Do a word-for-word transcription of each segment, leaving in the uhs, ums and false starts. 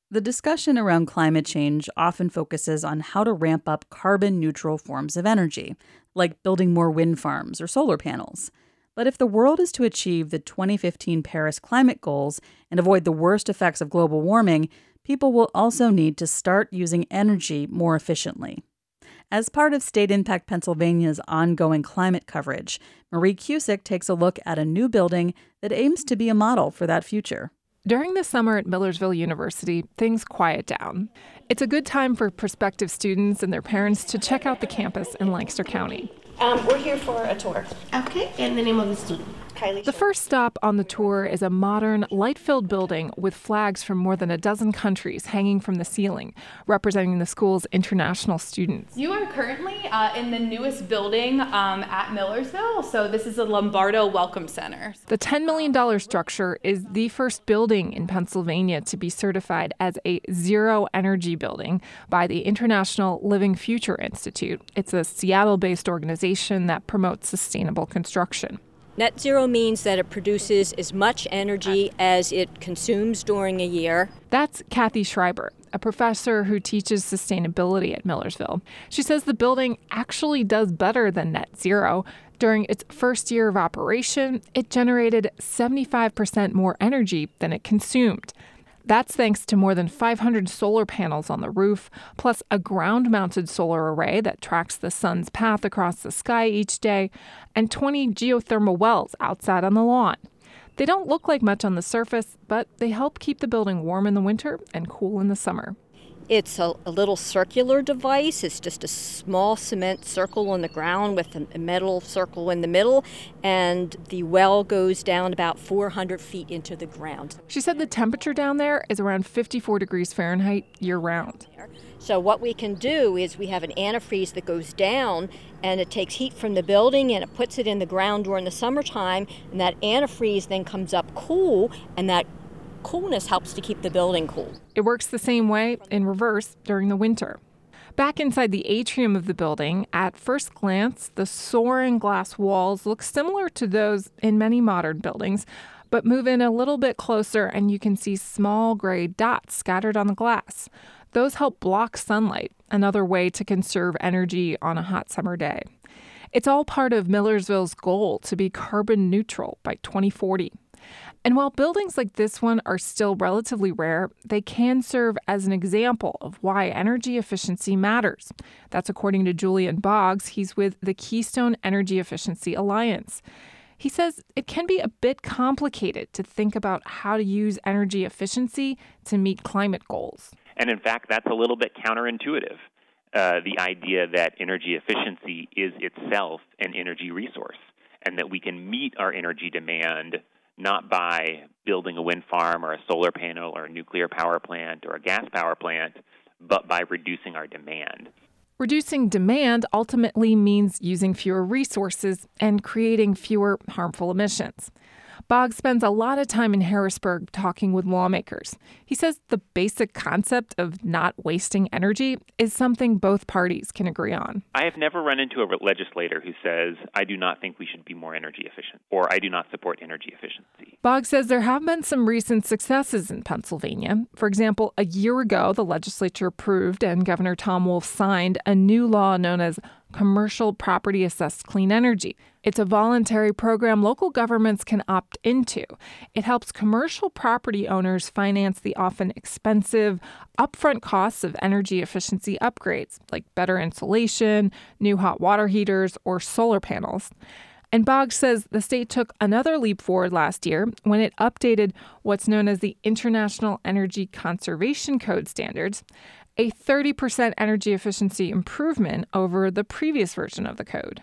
The discussion around climate change often focuses on how to ramp up carbon-neutral forms of energy, like building more wind farms or solar panels. But if the world is to achieve the twenty fifteen Paris climate goals and avoid the worst effects of global warming, people will also need to start using energy more efficiently. As part of State Impact Pennsylvania's ongoing climate coverage, Marie Cusick takes a look at a new building that aims to be a model for that future. During the summer at Millersville University, things quiet down. It's a good time for prospective students and their parents to check out the campus in Lancaster County. Um, we're here for a tour. Okay, and the name of the student? Kylie. The first stop on the tour is a modern, light-filled building with flags from more than a dozen countries hanging from the ceiling, representing the school's international students. You are currently uh, in the newest building um, at Millersville, so this is the Lombardo Welcome Center. The ten million dollars structure is the first building in Pennsylvania to be certified as a zero-energy building by the International Living Future Institute. It's a Seattle-based organization that promotes sustainable construction. Net zero means that it produces as much energy as it consumes during a year. That's Kathy Schreiber, a professor who teaches sustainability at Millersville. She says the building actually does better than net zero. During its first year of operation, it generated seventy-five percent more energy than it consumed. That's thanks to more than five hundred solar panels on the roof, plus a ground-mounted solar array that tracks the sun's path across the sky each day, and twenty geothermal wells outside on the lawn. They don't look like much on the surface, but they help keep the building warm in the winter and cool in the summer. It's a, a little circular device. It's just a small cement circle on the ground with a, a metal circle in the middle, and the well goes down about four hundred feet into the ground. She said the temperature down there is around fifty-four degrees Fahrenheit year-round. So what we can do is we have an antifreeze that goes down, and it takes heat from the building and it puts it in the ground during the summertime, and that antifreeze then comes up cool, and that coolness helps to keep the building cool. It works the same way in reverse during the winter. Back inside the atrium of the building, at first glance, the soaring glass walls look similar to those in many modern buildings, but move in a little bit closer and you can see small gray dots scattered on the glass. Those help block sunlight, another way to conserve energy on a hot summer day. It's all part of Millersville's goal to be carbon neutral by twenty forty. And while buildings like this one are still relatively rare, they can serve as an example of why energy efficiency matters. That's according to Julian Boggs. He's with the Keystone Energy Efficiency Alliance. He says it can be a bit complicated to think about how to use energy efficiency to meet climate goals. And in fact, that's a little bit counterintuitive. Uh, the idea that energy efficiency is itself an energy resource and that we can meet our energy demand not by building a wind farm or a solar panel or a nuclear power plant or a gas power plant, but by reducing our demand. Reducing demand ultimately means using fewer resources and creating fewer harmful emissions. Boggs spends a lot of time in Harrisburg talking with lawmakers. He says the basic concept of not wasting energy is something both parties can agree on. I have never run into a legislator who says, I do not think we should be more energy efficient, or I do not support energy efficiency. Boggs says there have been some recent successes in Pennsylvania. For example, a year ago, the legislature approved and Governor Tom Wolf signed a new law known as Commercial Property Assessed Clean Energy. It's a voluntary program local governments can opt into. It helps commercial property owners finance the often expensive, upfront costs of energy efficiency upgrades, like better insulation, new hot water heaters, or solar panels. And Boggs says the state took another leap forward last year when it updated what's known as the International Energy Conservation Code standards, a thirty percent energy efficiency improvement over the previous version of the code.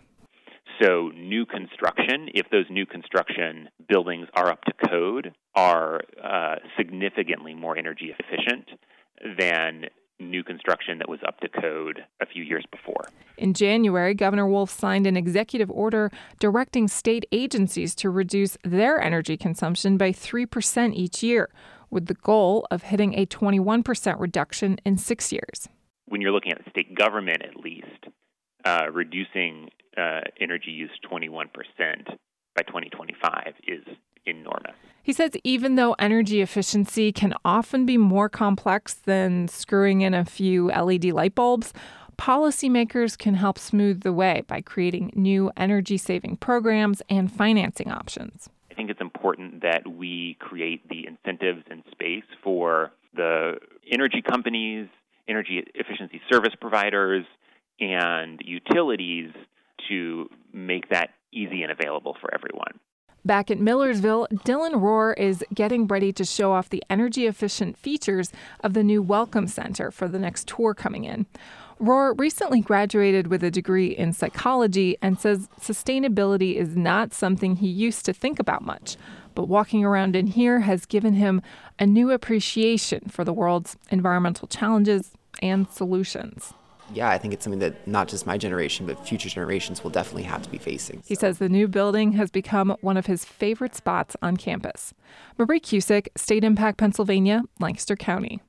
So new construction, if those new construction buildings are up to code, are uh, significantly more energy efficient than new construction that was up to code a few years before. In January, Governor Wolf signed an executive order directing state agencies to reduce their energy consumption by three percent each year, with the goal of hitting a twenty-one percent reduction in six years. When you're looking at the state government, at least, uh, reducing uh, energy use twenty-one percent by twenty twenty-five is enormous. He says even though energy efficiency can often be more complex than screwing in a few L E D light bulbs, policymakers can help smooth the way by creating new energy-saving programs and financing options. I think it's important that we create the incentives and space for the energy companies, energy efficiency service providers, and utilities to make that easy and available for everyone. Back at Millersville, Dylan Rohr is getting ready to show off the energy-efficient features of the new Welcome Center for the next tour coming in. Rohr recently graduated with a degree in psychology and says sustainability is not something he used to think about much. But walking around in here has given him a new appreciation for the world's environmental challenges and solutions. Yeah, I think it's something that not just my generation, but future generations will definitely have to be facing. He says the new building has become one of his favorite spots on campus. Marie Cusick, State Impact Pennsylvania, Lancaster County.